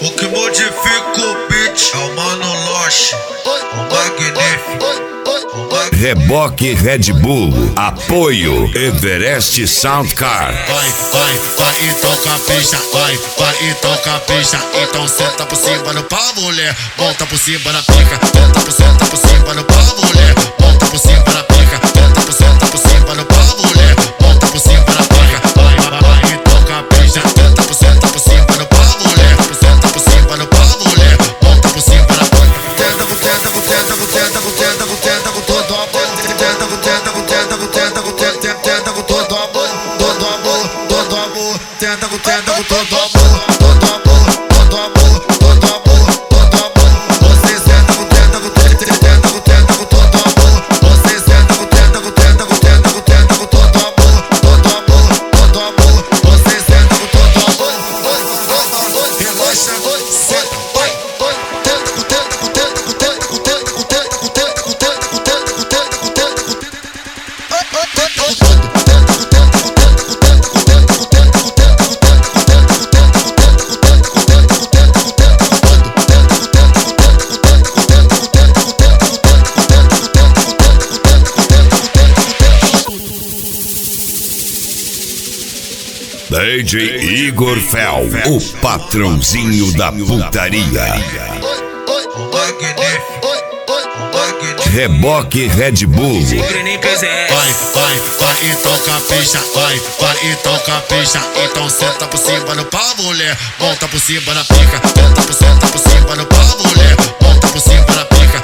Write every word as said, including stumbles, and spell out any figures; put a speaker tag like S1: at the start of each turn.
S1: O que modifica o beat é o Mano Loche, o magnífico.
S2: Reboque Red Bull, apoio Everest Soundcar.
S3: Vai, vai, vai, então capricha, vai, vai, então capricha. Então senta por cima no pau, mulher, monta por cima na pica. Senta por, senta por cima no pau, mulher, monta por cima na pica. Senta por, senta por cima no pau, mulher, monta por cima na pica. Vai, vai, vai, então capricha. Senta por, senta por cima no pau, mulher, senta por cima no pau, mulher, monta por cima na pica. Tenta, tenta, tenta, tenta, tenta, tenta com todo amor. Tenta, tenta, tenta, tenta, tenta, tenta com todo amor, todo amor, todo amor. Tenta, tenta com todo amor, todo amor, todo amor, todo amor, todo amor. Você senta com tenta, com tenta, tenta com tenta com todo amor. Você senta com tenta, com tenta, com tenta, com tenta com todo amor, todo amor, todo amor. Você senta com todo amor. Relaxa, senta, vai, vai. Tenta com tenta, com tenta, com tenta, com tenta, com tenta, com tenta, com tenta, com tenta, com tenta, com tenta, com tenta.
S2: D J Igor Fel, o patrãozinho da putaria.
S1: O magnífico, o magnífico.
S2: Reboque Red Bull.
S3: Vai, vai, vai, então capricha, vai, vai, então capricha. Então senta por cima no pau, mulher, monta por cima na pica. Senta por, senta por cima no pau, mulher, monta por cima na pica.